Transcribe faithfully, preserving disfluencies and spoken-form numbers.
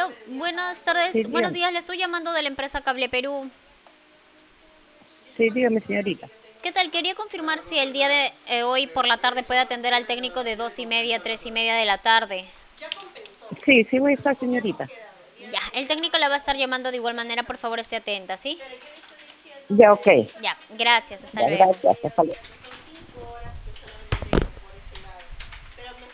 Hola, buenas tardes, Sí, buenos dígame. días, le estoy llamando de la empresa Cable Perú. Sí, dígame, señorita. ¿Qué tal? Quería confirmar si el día de eh, hoy por la tarde puede atender al técnico de dos y media a tres y media de la tarde. Sí, sí voy a estar, señorita. Ya, el técnico la va a estar llamando de igual manera, por favor esté atenta, ¿sí? Ya, ok. Ya, gracias, hasta Ya, luego. gracias. Hasta luego.